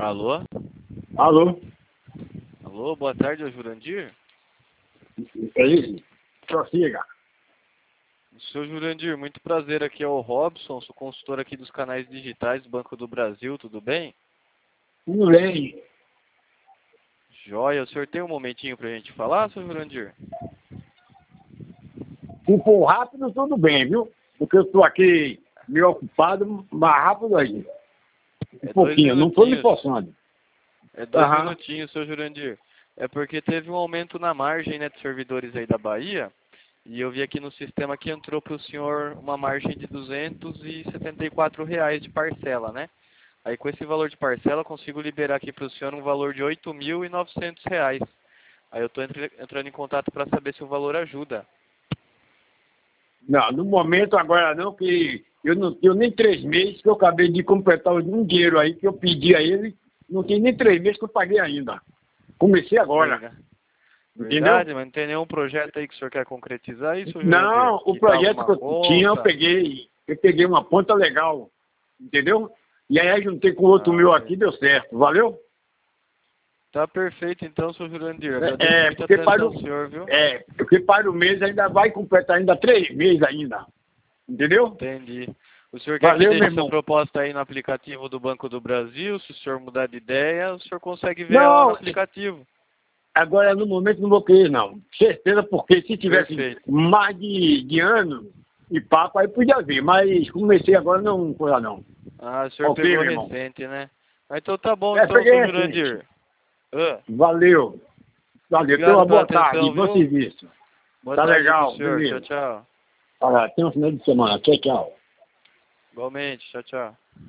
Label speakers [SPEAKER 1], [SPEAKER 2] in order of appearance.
[SPEAKER 1] Alô?
[SPEAKER 2] Alô?
[SPEAKER 1] Alô, boa tarde, é o Jurandir?
[SPEAKER 2] É isso? Prossiga.
[SPEAKER 1] Seu Jurandir, muito prazer, aqui é o Robson, sou consultor aqui dos canais digitais do Banco do Brasil, tudo bem?
[SPEAKER 2] Tudo bem.
[SPEAKER 1] Joia, o senhor tem um momentinho pra gente falar, seu Jurandir?
[SPEAKER 2] Se for rápido, tudo bem, viu? Porque eu estou aqui meio ocupado, mais rápido aí. Um
[SPEAKER 1] É
[SPEAKER 2] pouquinho, não estou me forçando.
[SPEAKER 1] É dois
[SPEAKER 2] Aham.
[SPEAKER 1] minutinhos, seu Jurandir. É porque teve um aumento na margem, né, de servidores aí da Bahia, e eu vi aqui no sistema que entrou para o senhor uma margem de R$ 274 de parcela, né? Aí com esse valor de parcela eu consigo liberar aqui para o senhor um valor de R$ 8.900. Aí eu estou entrando em contato para saber se o valor ajuda.
[SPEAKER 2] Não, no momento agora não, que eu não tenho nem 3 meses que eu acabei de completar um dinheiro aí que eu pedi a ele. Não tem nem 3 meses que eu paguei ainda. Comecei agora.
[SPEAKER 1] Verdade,
[SPEAKER 2] Entendeu?
[SPEAKER 1] mas não tem nenhum projeto aí que o senhor quer concretizar isso, Jurandir?
[SPEAKER 2] Não, o
[SPEAKER 1] Quitar
[SPEAKER 2] projeto
[SPEAKER 1] alguma
[SPEAKER 2] que eu tinha, eu
[SPEAKER 1] conta?
[SPEAKER 2] peguei. Eu peguei uma ponta legal. Entendeu? E aí eu juntei com outro meu aqui, deu certo. Valeu?
[SPEAKER 1] Tá perfeito então, seu Jurandir. Agradeço muita
[SPEAKER 2] Porque
[SPEAKER 1] atenção do senhor, viu?
[SPEAKER 2] porque para o mês ainda vai completar ainda 3 meses ainda. Entendeu?
[SPEAKER 1] Entendi. O senhor quer que
[SPEAKER 2] Valeu, meu
[SPEAKER 1] deixe sua
[SPEAKER 2] irmão.
[SPEAKER 1] proposta aí no aplicativo do Banco do Brasil? Se o senhor mudar de ideia, o senhor consegue ver ela lá no
[SPEAKER 2] Não,
[SPEAKER 1] aplicativo.
[SPEAKER 2] agora no momento não vou querer, não. Certeza, porque se tivesse
[SPEAKER 1] Perfeito.
[SPEAKER 2] mais de ano e papo, aí podia ver. Mas comecei agora, não foi lá, não.
[SPEAKER 1] Ah, o senhor
[SPEAKER 2] Ok,
[SPEAKER 1] pegou
[SPEAKER 2] meu irmão.
[SPEAKER 1] recente, né? Ah, então tá bom então,
[SPEAKER 2] Peguei
[SPEAKER 1] seu
[SPEAKER 2] recente.
[SPEAKER 1] Jurandir. Ah,
[SPEAKER 2] Valeu. Valeu. Tenha
[SPEAKER 1] obrigado
[SPEAKER 2] uma
[SPEAKER 1] pela
[SPEAKER 2] boa tarde,
[SPEAKER 1] atenção,
[SPEAKER 2] bom
[SPEAKER 1] viu?
[SPEAKER 2] serviço.
[SPEAKER 1] Boa
[SPEAKER 2] Tá
[SPEAKER 1] tarde aí pro
[SPEAKER 2] legal,
[SPEAKER 1] senhor. Tchau,
[SPEAKER 2] beleza.
[SPEAKER 1] tchau.
[SPEAKER 2] Olha, tenha um final de semana. Tchau, tchau.
[SPEAKER 1] Igualmente. Tchau, tchau.